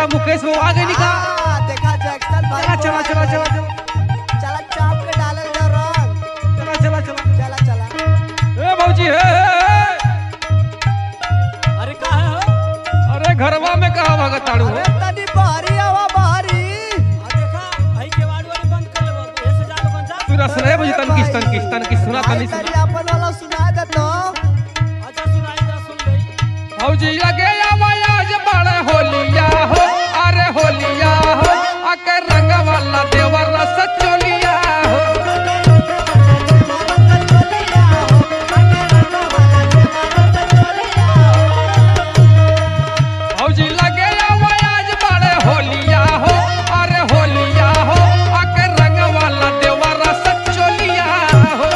हमारा मुकेश वो आ गए निका। देखा जैक्सन भाई चला चला चला चला चला चाप के डाले जा रंग चला चला चला चला चला ए भौजी हे अरे का है हो? अरे घरवा में कहा भागत ताड़ू हो? अरे तनी बाहरी आवा बाहरी देखा भाई के वाड़ वाली बंद कर ले बाबू ऐसे जा लोगन जा। तू सुना भौजी तन की सुना तनी तनी सुना अपन वाला सुना दे तो अच्छा सुनाई जा सुन गई। भौजी लगे आवाज बड़े होलिया हो अरे होलिया हो आके रंग वाला देवर रस चोलिया हो। भौजी लगे आवाज बड़े होलिया हो अरे होलिया हो आके रंग वाला देवर रस चोलिया हो।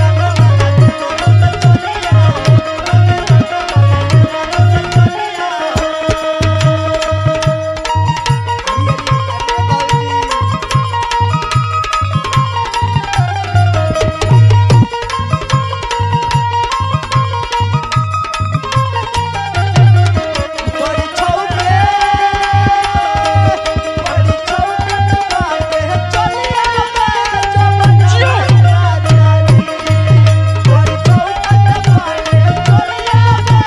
बड़ी छौके बड़ी छौके बाटे चलिया जो बच्चों बड़ी छौके बाटे चलिया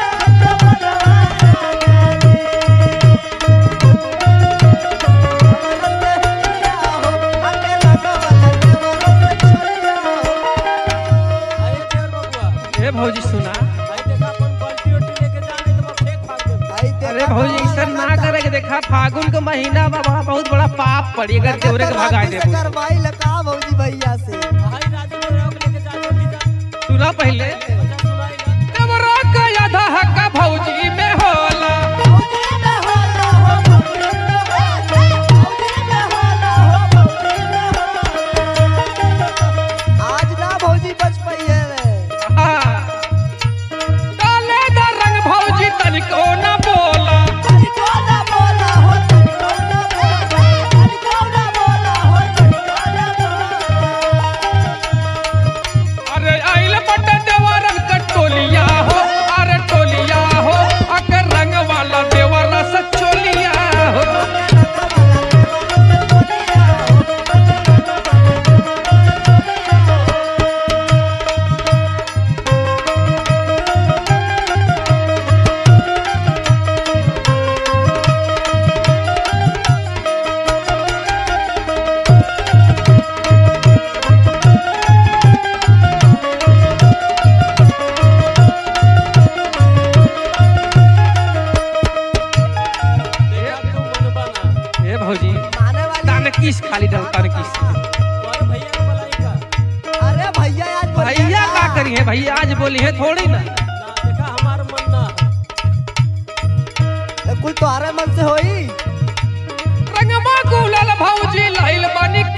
अरे देवर बबुआ ए भौजी सुना भाई देखा अपन बाल्टी उल्टी लेके जाने तो मैं फेंक फाड़ दे। अरे भौजी ऐसा ना करे के देखा फागुन का महीना में बड़ा बहुत बड़ा पाप पड़ी अगर देवरे के भगाए दे। करवाई लगा भौजी भैया से भाई राजू ने रोक लेके जा जल्दी जा। सुना पहले अच्छा सुनाई ना। देवरा का आधा हक्का भौजी में होला। आज ना भौजी बच पई है हाँ। डाले दा रंग भौजी तनिको न बोला। अरे आइल बटा देवरन का टोलिया हो अरे टोलिया हो आके रंग वाला देवरा से चोलिया हो। देखा तू मन बना। ए भौजी माने वाली तन किस खाली डल तन किस। और भैया का मलाई का अरे भैया आज भैया का करी है भैया आज बोली है थोड़ी ना। ना देखा हमार मन ना कुल तुम्हारे मन से होई रंगमा गुलाल भौजी लाइल बानी